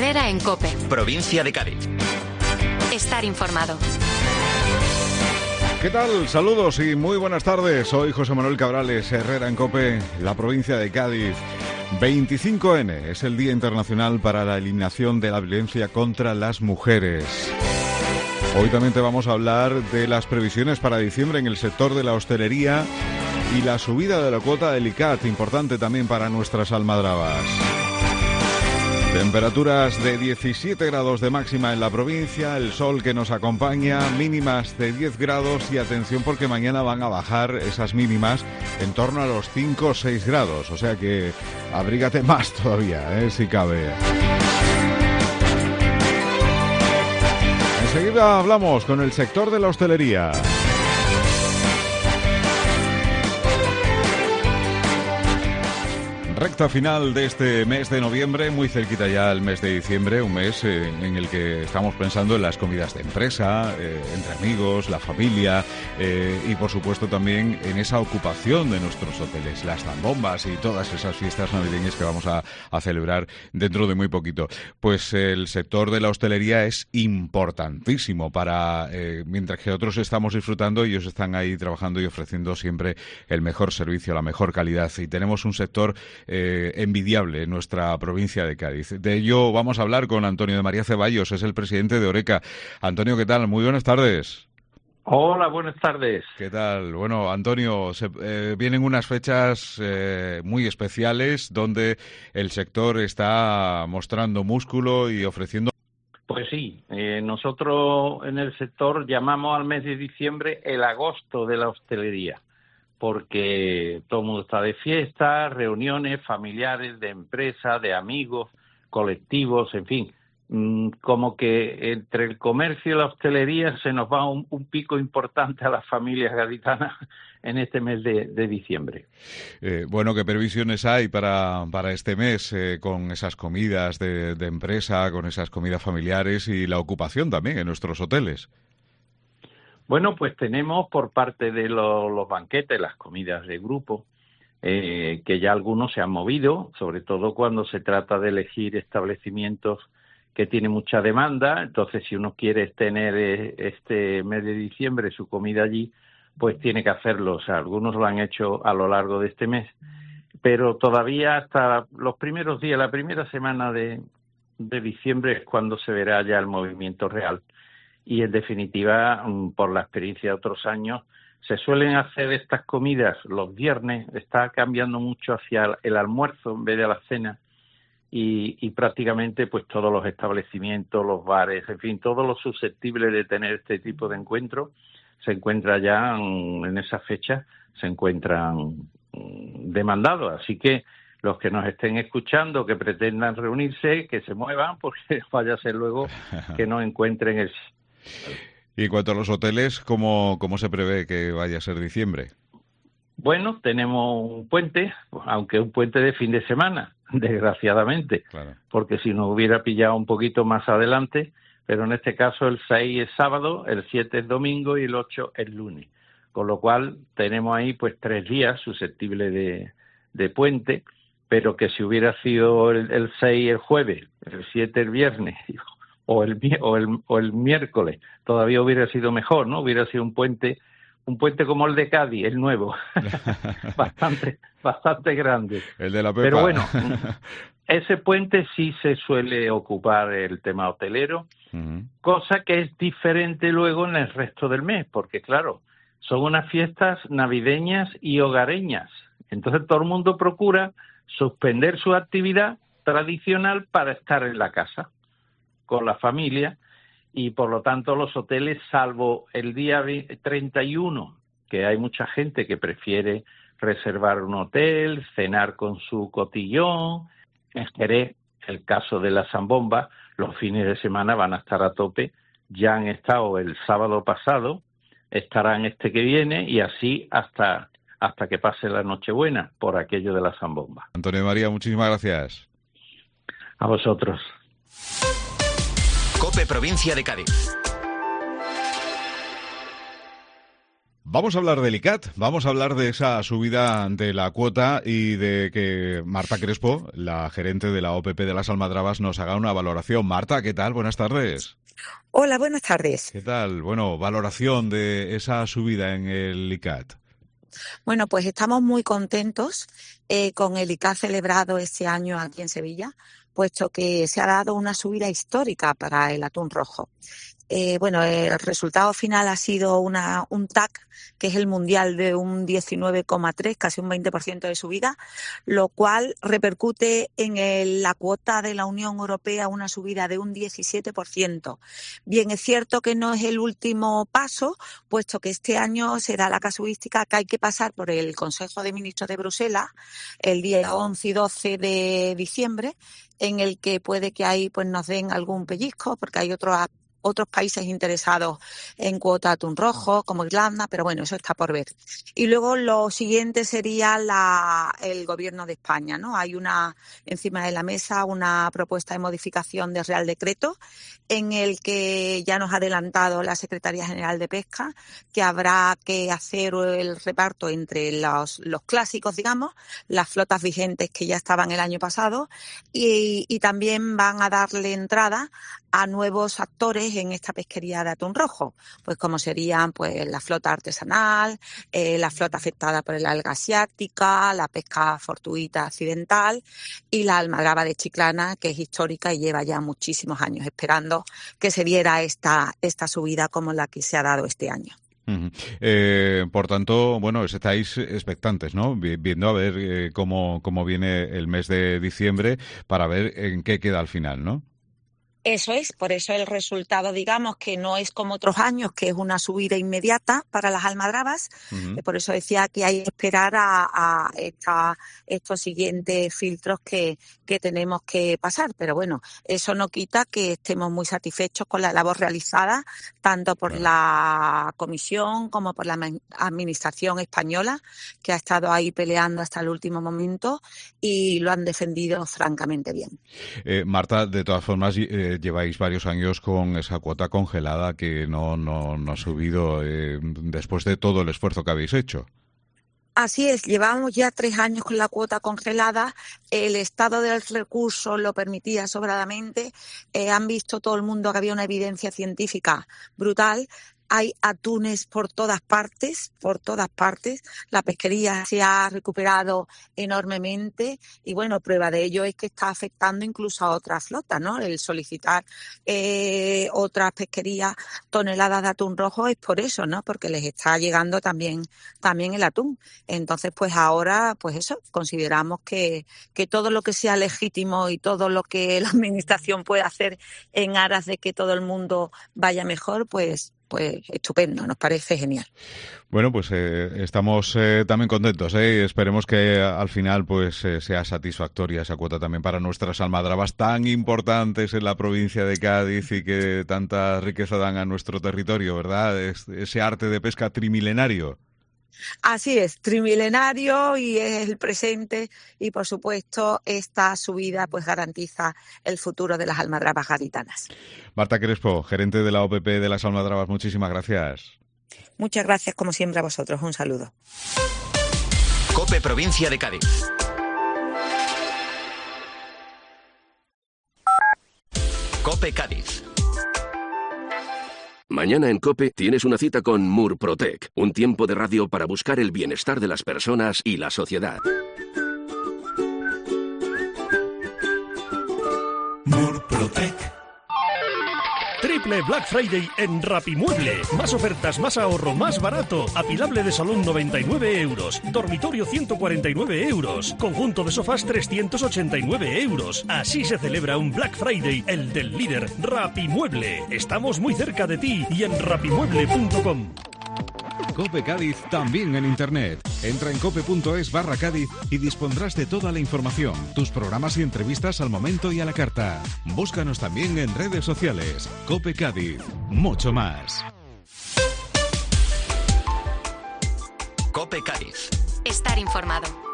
Herrera en COPE. Provincia de Cádiz. Estar informado. ¿Qué tal? Saludos y muy buenas tardes. Soy José Manuel Cabrales, Herrera en COPE, la provincia de Cádiz. 25N es el Día Internacional para la Eliminación de la Violencia contra las Mujeres. Hoy también te vamos a hablar de las previsiones para diciembre en el sector de la hostelería y la subida de la cuota del ICAT, importante también para nuestras almadrabas. Temperaturas de 17 grados de máxima en la provincia, el sol que nos acompaña, mínimas de 10 grados y atención porque mañana van a bajar esas mínimas en torno a los 5 o 6 grados, o sea que abrígate más todavía, si cabe. Enseguida hablamos con el sector de la hostelería. Recta final de este mes de noviembre, muy cerquita ya el mes de diciembre, un mes en el que estamos pensando en las comidas de empresa, entre amigos, la familia y por supuesto también en esa ocupación de nuestros hoteles, las zambombas y todas esas fiestas navideñas que vamos a celebrar dentro de muy poquito. Pues el sector de la hostelería es importantísimo para, mientras que otros estamos disfrutando, ellos están ahí trabajando y ofreciendo siempre el mejor servicio, la mejor calidad y tenemos un sector envidiable en nuestra provincia de Cádiz. De ello vamos a hablar con Antonio de María Ceballos, es el presidente de Horeca. Antonio, ¿qué tal? Muy buenas tardes. Hola, buenas tardes. ¿Qué tal? Bueno, Antonio, vienen unas fechas muy especiales donde el sector está mostrando músculo y ofreciendo... Pues sí, nosotros en el sector llamamos al mes de diciembre el agosto de la hostelería, porque todo el mundo está de fiesta, reuniones familiares, de empresa, de amigos, colectivos, en fin. Como que entre el comercio y la hostelería se nos va un pico importante a las familias gaditanas en este mes de diciembre. Bueno, ¿qué previsiones hay para este mes con esas comidas de empresa, con esas comidas familiares y la ocupación también en nuestros hoteles? Bueno, pues tenemos por parte de los banquetes, las comidas de grupo, que ya algunos se han movido, sobre todo cuando se trata de elegir establecimientos que tienen mucha demanda. Entonces, si uno quiere tener este mes de diciembre su comida allí, pues tiene que hacerlo. O sea, algunos lo han hecho a lo largo de este mes, pero todavía hasta los primeros días, la primera semana de diciembre es cuando se verá ya el movimiento real. Y en definitiva, por la experiencia de otros años, se suelen hacer estas comidas los viernes, está cambiando mucho hacia el almuerzo en vez de la cena y prácticamente pues todos los establecimientos, los bares, en fin, todo lo susceptible de tener este tipo de encuentro se encuentra ya en esa fecha, se encuentran demandados. Así que los que nos estén escuchando, que pretendan reunirse, que se muevan, porque vaya a ser luego que no encuentren el... Y en cuanto a los hoteles, ¿cómo se prevé que vaya a ser diciembre? Bueno, tenemos un puente, aunque un puente de fin de semana, desgraciadamente, claro. Porque si nos hubiera pillado un poquito más adelante, pero en este caso el 6 es sábado, el 7 es domingo y el 8 es lunes. Con lo cual tenemos ahí pues 3 días susceptibles de puente, pero que si hubiera sido el 6 el jueves, el 7 el viernes o el miércoles, todavía hubiera sido mejor, ¿no? Hubiera sido un puente como el de Cádiz, el nuevo, bastante grande. El de la Pepa. Pero bueno, ese puente sí se suele ocupar el tema hotelero, cosa que es diferente luego en el resto del mes, porque claro, son unas fiestas navideñas y hogareñas. Entonces todo el mundo procura suspender su actividad tradicional para estar en la casa con la familia y por lo tanto los hoteles, salvo el día 31, que hay mucha gente que prefiere reservar un hotel, cenar con su cotillón. En Jerez, el caso de la zambomba, los fines de semana van a estar a tope, ya han estado el sábado pasado, estarán este que viene y así hasta que pase la Nochebuena por aquello de la zambomba. Antonio María, muchísimas gracias. A vosotros. COPE Provincia de Cádiz. Vamos a hablar del ICAT, vamos a hablar de esa subida de la cuota y de que Marta Crespo, la gerente de la OPP de las Almadrabas, nos haga una valoración. Marta, ¿qué tal? Buenas tardes. Hola, buenas tardes. ¿Qué tal? Bueno, valoración de esa subida en el ICAT. Bueno, pues estamos muy contentos con el ICAT celebrado este año aquí en Sevilla, puesto que se ha dado una subida histórica para el atún rojo. El resultado final ha sido un TAC, que es el mundial, de un 19,3, casi un 20% de subida, lo cual repercute en la cuota de la Unión Europea una subida de un 17%. Bien, es cierto que no es el último paso, puesto que este año será la casuística que hay que pasar por el Consejo de Ministros de Bruselas el día 11 y 12 de diciembre, en el que puede que ahí pues nos den algún pellizco, porque hay otros países interesados en cuota de atún rojo, como Irlanda, pero bueno, eso está por ver. Y luego lo siguiente sería el Gobierno de España, ¿no? Hay encima de la mesa una propuesta de modificación del Real Decreto, en el que ya nos ha adelantado la Secretaría General de Pesca que habrá que hacer el reparto entre los clásicos, digamos, las flotas vigentes que ya estaban el año pasado, y también van a darle entrada a nuevos actores en esta pesquería de atún rojo, pues como serían pues la flota artesanal, la flota afectada por el alga asiática, la pesca fortuita accidental y la almadraba de Chiclana, que es histórica y lleva ya muchísimos años esperando que se diera esta subida como la que se ha dado este año. Por tanto, bueno, estáis expectantes, ¿no? Viendo a ver cómo viene el mes de diciembre para ver en qué queda al final, ¿no? Eso es, por eso el resultado, digamos, que no es como otros años, que es una subida inmediata para las almadrabas. Por eso decía que hay que esperar a estos siguientes filtros que tenemos que pasar. Pero bueno, eso no quita que estemos muy satisfechos con la labor realizada, tanto por la Comisión como por la Administración española, que ha estado ahí peleando hasta el último momento y lo han defendido francamente bien. Marta, de todas formas, lleváis varios años con esa cuota congelada que no ha subido después de todo el esfuerzo que habéis hecho. Así es, llevamos ya 3 años con la cuota congelada, el estado del recurso lo permitía sobradamente, han visto todo el mundo que había una evidencia científica brutal. Hay atunes por todas partes, la pesquería se ha recuperado enormemente y bueno, prueba de ello es que está afectando incluso a otras flotas, ¿no? El solicitar otras pesquerías toneladas de atún rojo es por eso, ¿no? Porque les está llegando también el atún. Entonces, pues ahora, pues eso, consideramos que todo lo que sea legítimo y todo lo que la administración pueda hacer en aras de que todo el mundo vaya mejor, pues estupendo, nos parece genial. Bueno, pues estamos también contentos, esperemos que al final pues sea satisfactoria esa cuota también para nuestras almadrabas tan importantes en la provincia de Cádiz y que tanta riqueza dan a nuestro territorio, ¿verdad? Ese arte de pesca trimilenario. Así es, trimilenario y es el presente y por supuesto esta subida pues garantiza el futuro de las almadrabas gaditanas. Marta Crespo, gerente de la OPP de las Almadrabas, muchísimas gracias. Muchas gracias como siempre a vosotros, un saludo. COPE Provincia de Cádiz. COPE Cádiz. Mañana en COPE tienes una cita con Murprotec, un tiempo de radio para buscar el bienestar de las personas y la sociedad. Murprotec. Triple Black Friday en Rapimueble. Más ofertas, más ahorro, más barato. Apilable de salón 99 euros. Dormitorio 149 euros. Conjunto de sofás 389 euros. Así se celebra un Black Friday, el del líder Rapimueble. Estamos muy cerca de ti y en rapimueble.com. COPE Cádiz también en Internet. Entra en cope.es/Cádiz y dispondrás de toda la información, tus programas y entrevistas al momento y a la carta. Búscanos también en redes sociales. COPE Cádiz. Mucho más. COPE Cádiz. Estar informado.